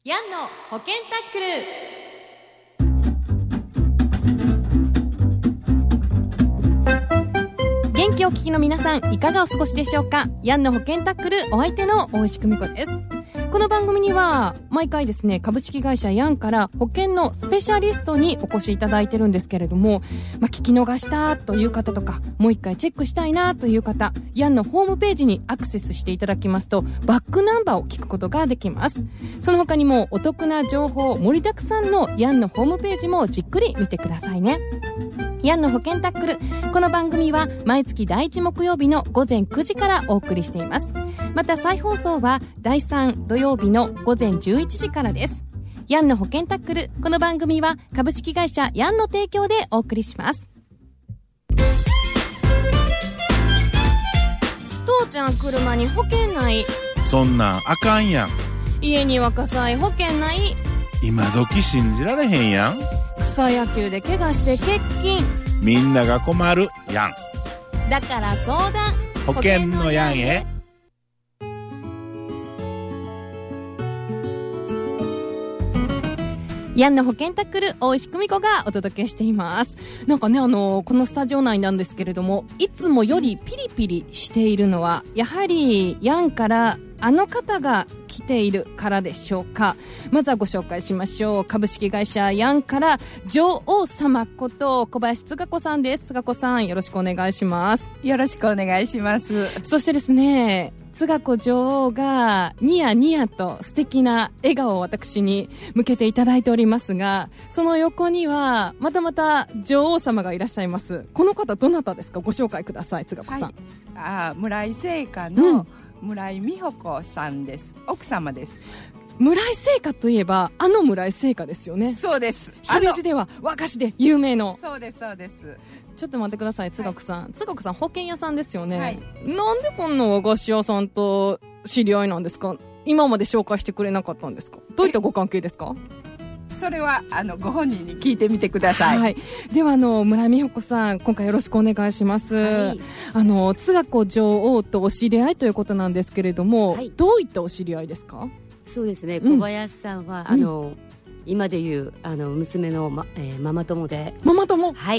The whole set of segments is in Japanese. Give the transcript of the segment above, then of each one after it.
ヤンの保険タックル。元気をお聞きの皆さん、いかがお過ごしでしょうか。ヤンの保険タックル、お相手の大石久美子です。この番組には毎回ですね、株式会社ヤンから保険のスペシャリストにお越しいただいてるんですけれども、聞き逃したという方とか、もう一回チェックしたいなという方、ヤンのホームページにアクセスしていただきますと、バックナンバーを聞くことができます。その他にもお得な情報盛りだくさんのヤンのホームページもじっくり見てくださいね。ヤンの保険タックル、この番組は毎月第1木曜日の午前9時からお送りしています。また再放送は第3土曜日の午前11時からです。ヤンの保険タックル、この番組は株式会社ヤンの提供でお送りします。父ちゃん、車に保険ない。 そんなんあかんやん。 家には火災保険ない。 今時信じられへんやん。 草野球で怪我して欠勤。 みんなが困るやん。 だから相談、 保険のやんへ。 ヤンの保険タックル、大石久美子がお届けしています。なんかね、このスタジオ内なんですけれども、いつもよりピリピリしているのはやはりヤンからあの方が来ているからでしょうか。まずはご紹介しましょう。株式会社ヤンから女王様こと小林つが子さんです。つが子さん、よろしくお願いします。 よろしくお願いします。 そしてですね、つが子女王がニヤニヤと素敵な笑顔を私に向けていただいておりますが、その横にはまたまた女王様がいらっしゃいます。この方どなたですか。ご紹介ください。つが子さん。 はい、村井製菓の村井美穂子さんです。奥様です。 村井製菓といえばあの村井製菓ですよね。 そうです。 姫路では和菓子で有名の。 そうですそうです。 ちょっと待ってください。つが子さん、つが子さん保険屋さんですよね、はい、なんでこんな和菓子屋さんと知り合いなんですか。今まで紹介してくれなかったんですか。どういったご関係ですか。 それはご本人に聞いてみてください。 はい、では村井美穂子さん、今回よろしくお願いします。はい、つが子女王とお知り合いということなんですけれども、はい、どういったお知り合いですか。 そうですね、小林さんは、今でいう娘の、ママ友で。 ママ友。 はい。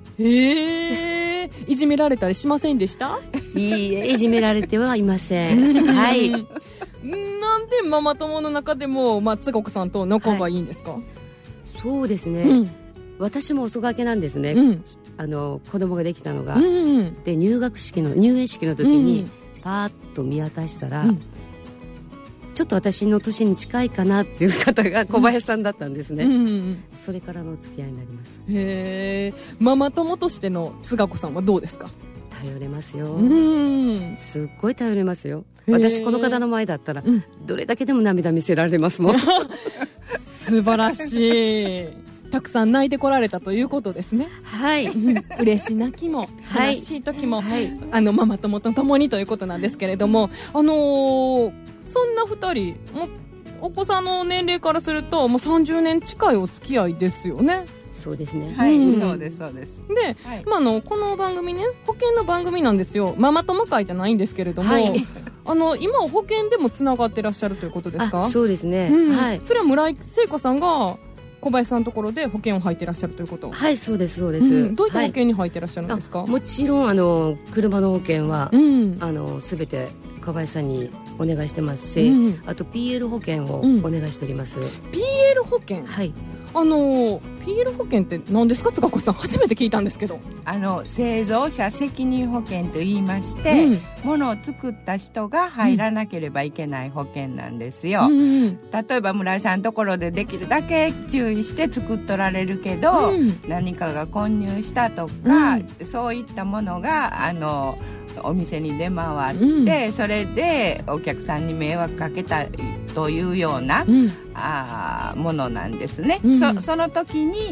いじめられたりしませんでした。 いじめられてはいません。はい。 なんでママ友の中でもつが子さんと仲がいいんですか。はい、 そうですね、私も遅がけなんですね、子供ができたのが、で入園式の時にパーッと見渡したら、ちょっと私の年に近いかなっていう方が小林さんだったんですね、それからのお付き合いになります。 へー、ママ友としてのつが子さんはどうですか。 頼れますよ。すっごい頼れますよ。私この方の前だったら、どれだけでも涙見せられますもん。 素晴らしい。たくさん泣いてこられたということですね。 はい。 嬉し泣きも悲しい時も、ママ友と共にということなんですけれども、そんな2人お子さんの年齢からするともう30年近いお付き合いですよね。 そうですね。 はい、そうですそうです。 で、この番組ね、保険の番組なんですよ。ママ友会じゃないんですけれども、今保険でもつながってらっしゃるということですか。 そうですね、 それは村井製菓さんが小林さんのところで保険を入ってらっしゃるということ。 はい、そうですそうです、 どういった保険に入ってらっしゃるんですか。 もちろん車の保険は、全て小林さんにお願いしてますし、あと PL 保険をお願いしております。 PL 保険。 はい。 PL 保険って何ですか。つが子さん、初めて聞いたんですけど。 製造者責任保険と言いまして、物を作った人が入らなければいけない保険なんですよ。例えば村井さんのところでできるだけ注意して作っとられるけど、何かが混入したとか、そういったものがお店に出回って、それでお客さんに迷惑かけたというような、ものなんですね。その時に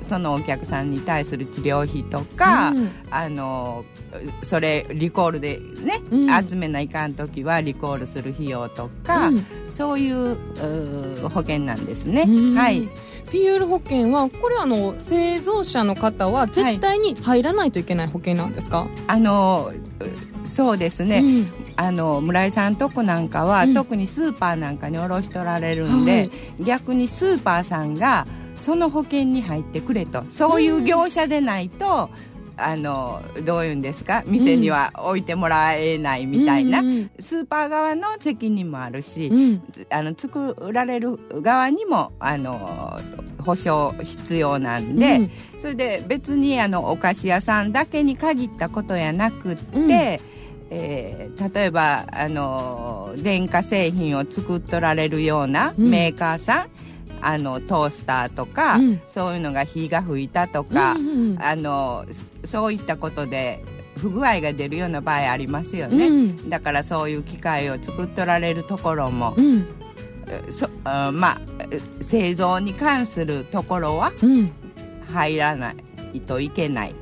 そのお客さんに対する治療費とか、それリコールでね、集めないかんときはリコールする費用とか、そういう保険なんですね。はい。 PL 保険はこれ製造者の方は絶対に入らないといけない保険なんですか？ そうですね、村井さんとこなんかは、特にスーパーなんかに卸しとられるんで、逆にスーパーさんがその保険に入ってくれと、そういう業者でないと、どういうんですか、店には置いてもらえないみたいな、スーパー側の責任もあるし、作られる側にも保証必要なんで、それで別にお菓子屋さんだけに限ったことやなくって、例えば電化製品を作っとられるようなメーカーさん、トースターとか、そういうのが火が吹いたとか、そういったことで不具合が出るような場合ありますよね、だからそういう機械を作っとられるところも、製造に関するところは入らないといけない。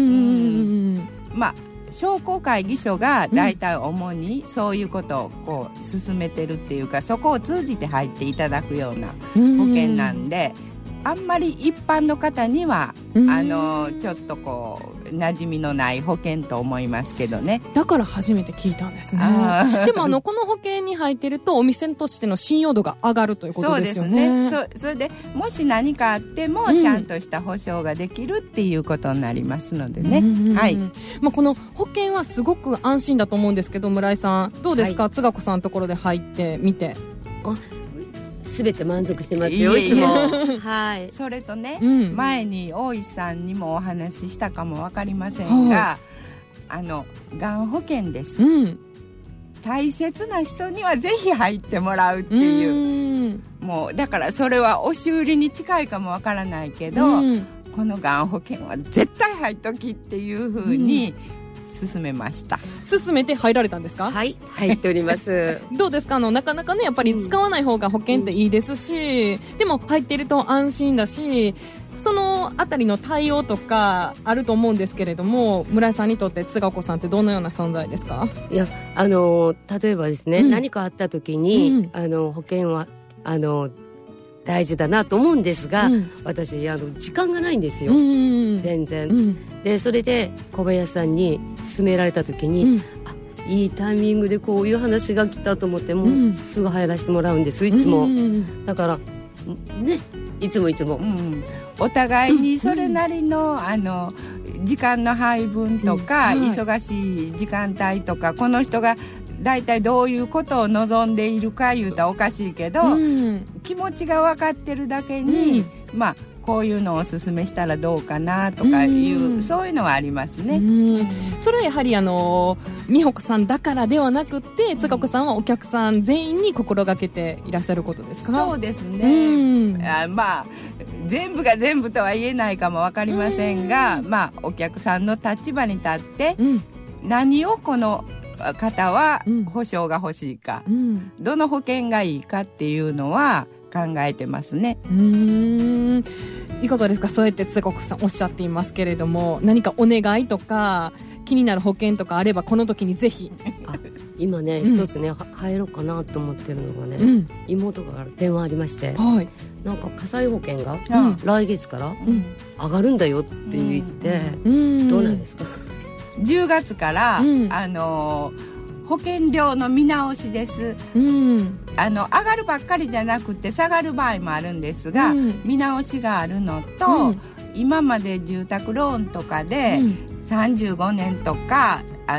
商工会議所が大体主にそういうことをこう進めてるっていうか、そこを通じて入っていただくような保険なんで、あんまり一般の方にはちょっとこう馴染みのない保険と思いますけどね。 だから初めて聞いたんですね。でもこの保険に入ってるとお店としての信用度が上がるということですよね。 そうですね。それでもし何かあってもちゃんとした保証ができるっていうことになりますのでね、はい。 この保険はすごく安心だと思うんですけど、村井さんどうですか、津賀子さんのところで入ってみて。 すべて満足してますよ、いつも。はい。 それとね、前に大石さんにもお話ししたかもわかりませんが、がん保険です、大切な人にはぜひ入ってもらうっていう、もうだからそれは押し売りに近いかもわからないけど、このがん保険は絶対入っときっていうふうに勧めました。 勧めて入られたんですか？ はい、入っておりますどうですか？なかなかねやっぱり使わない方が保険っていいですし、でも入っていると安心だし、そのあたりの対応とかあると思うんですけれども、村井さんにとって津賀子さんってどのような存在ですか？ いや、例えばですね、何かあった時に、保険は大事だなと思うんですが、私時間がないんですよ、全然、でそれで小林さんに勧められた時に、いいタイミングでこういう話が来たと思って、もうすぐ入らせてもらうんです、いつも、だからね、いつも、 お互いにそれなりの、時間の配分とか、忙しい時間帯とか、この人がだいたいどういうことを望んでいるか言うたらおかしいけど、気持ちが分かってるだけに、こういうのをおすすめしたらどうかなとかいう、そういうのはありますね。 それはやはり美穂子さんだからではなくて、津賀子さんはお客さん全員に心がけていらっしゃることですか？ そうですね、全部が全部とは言えないかも分かりませんが、お客さんの立場に立って、何をこの方は保証が欲しいか、どの保険がいいかっていうのは考えてますね。 いかがですか？そうやって津賀子さんおっしゃっていますけれども、何かお願いとか気になる保険とかあればこの時にぜひ。 今ね、一つね入ろうかなと思ってるのがね、妹から電話ありまして、なんか火災保険が来月から上がるんだよって言って、どうなんですか ？10月から、保険料の見直しです、上がるばっかりじゃなくて下がる場合もあるんですが、見直しがあるのと、今まで住宅ローンとかで、35年とか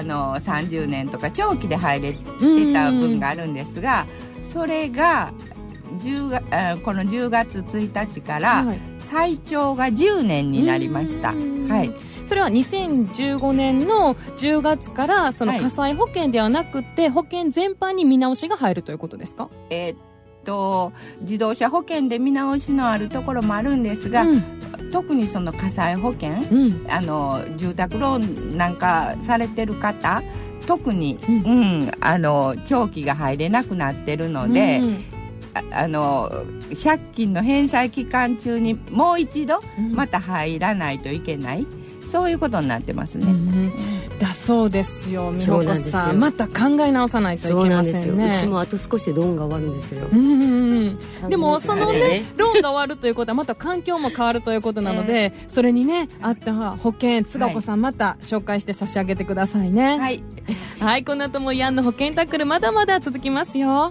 30年とか長期で入れてた分があるんですが、それがこの10月1日から最長が10年になりました。 それは2015年の10月からその火災保険ではなくて、保険全般に見直しが入るということですか？ 自動車保険で見直しのあるところもあるんですが、特にその火災保険、住宅ローンなんかされてる方、特に、長期が入れなくなってるので、 借金の返済期間中にもう一度また入らないといけない、そういうことになってますね、 だそうですよ。美穂子さんまた考え直さないといけませんね。 そうなんですよ。うちもあと少しでローンが終わるんですよ。 でもそのねローンが終わるということはまた環境も変わるということなので、それにねあった保険つが子さんまた紹介して差し上げてくださいね。 はい、 はい、この後もヤンの保険タックルまだまだ続きますよ。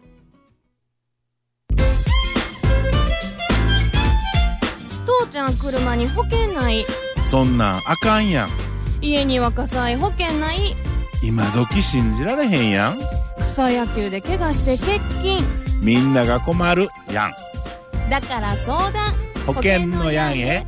父ちゃん車に保険ない、 そんなんあかんやん。 家には火災保険ない、 今時信じられへんやん。 草野球で怪我して欠勤、 みんなが困るやん。 だから相談保険のやんへ。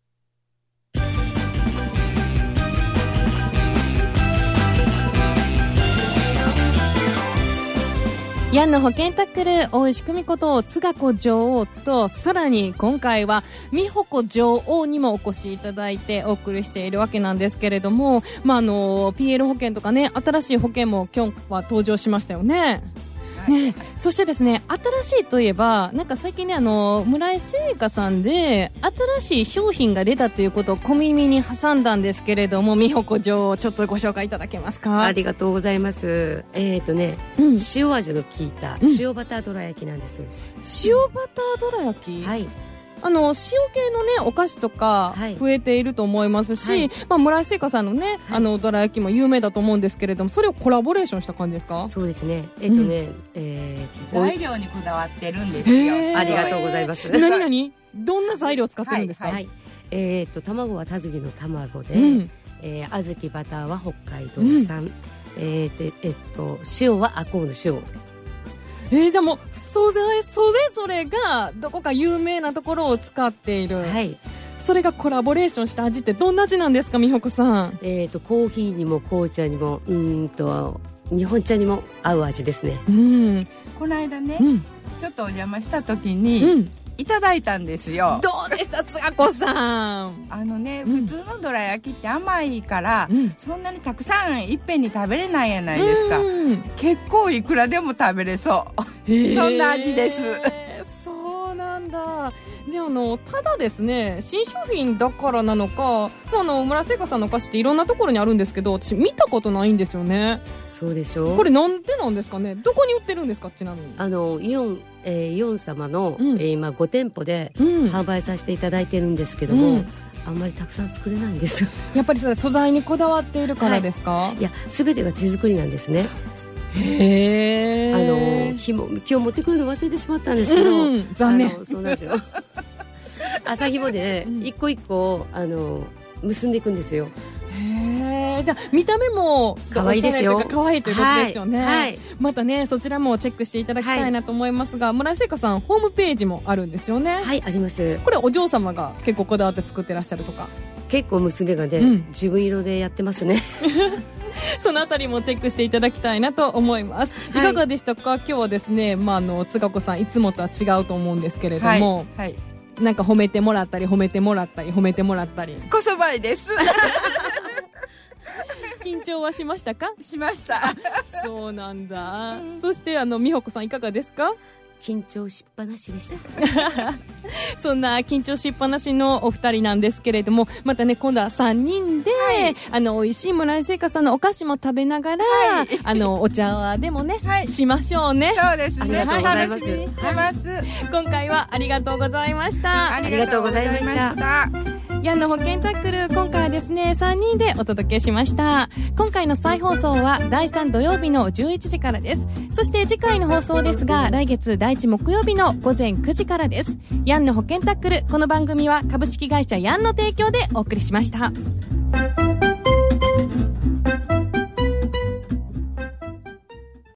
ヤンの保険タックル、大石久美子とつが子女王と、さらに今回は美穂子女王にもお越しいただいてお送りしているわけなんですけれども、PL 保険とかね、新しい保険も今日は登場しましたよね。ね、そしてですね、新しいといえばなんか最近ね、村井製菓さんで新しい商品が出たということを小耳に挟んだんですけれども、美穂子女王ちょっとご紹介いただけますか。 ありがとうございます。塩味の効いた塩バターどら焼きなんです、 塩バターどら焼き、 はい、 塩系のねお菓子とか増えていると思いますし、村井製菓さんのね、どら焼きも有名だと思うんですけれども、それをコラボレーションした感じですか。 そうですね。 材料にこだわってるんですよ。 ありがとうございます。 何どんな材料を使ってるんですか。 卵は田杉の卵で、小豆バターは北海道産、塩は赤穂の塩。 じゃあもうそれぞれがどこか有名なところを使っている、はい、それがコラボレーションした味ってどんな味なんですか、美穂子さん。 コーヒーにも紅茶にも日本茶にも合う味ですね。 この間ね、ちょっとお邪魔した時に、いただいたんですよ。 どうでしたつが子さん。 普通のどら焼きって甘いから、そんなにたくさんいっぺんに食べれないやないですか。結構いくらでも食べれそうそんな味です。 そうなんだ。でただですね、新商品だからなのか、村製菓さんのお菓子っていろんなところにあるんですけど、私見たことないんですよね。 そうでしょう。 これなんでなんですかね。どこに売ってるんですか、ちなみに。 イオン様の、今5店舗で販売させていただいてるんですけども、あんまりたくさん作れないんです。 やっぱりそれ素材にこだわっているからですか。 いや、全てが手作りなんですね。 へー。 今日持ってくるの忘れてしまったんですけど、 残念。 そうなんですよ。麻紐でね、一個一個結んでいくんですよ。 じゃあ見た目も可愛いですよ。 可愛いということですよね。またね、そちらもチェックしていただきたいなと思いますが、村井製菓さんホームページもあるんですよね。 はい、あります。 これお嬢様が結構こだわって作ってらっしゃるとか。 結構娘がね、自分色でやってますね。 そのあたりもチェックしていただきたいなと思います。いかがでしたか。今日はですね、つが子さんいつもとは違うと思うんですけれども、なんか褒めてもらったり褒めてもらったり褒めてもらったり。 こそばいです。 緊張はしましたか。 しました。 そうなんだ。そして美穂子さんいかがですか。 緊張しっぱなしでした。 そんな緊張しっぱなしのお二人なんですけれども、またね今度は3人で、美味しい村井製菓さんのお菓子も食べながら、お茶でもね、しましょうね。 そうですね。 楽しみにしてます。 今回はありがとうございました。 ありがとうございました。 ヤンの保険タックル、今回はですね3人でお届けしました。今回の再放送は第3土曜日の11時からです。そして次回の放送ですが、来月第1木曜日の午前9時からです。ヤンの保険タックル、この番組は株式会社ヤンの提供でお送りしました。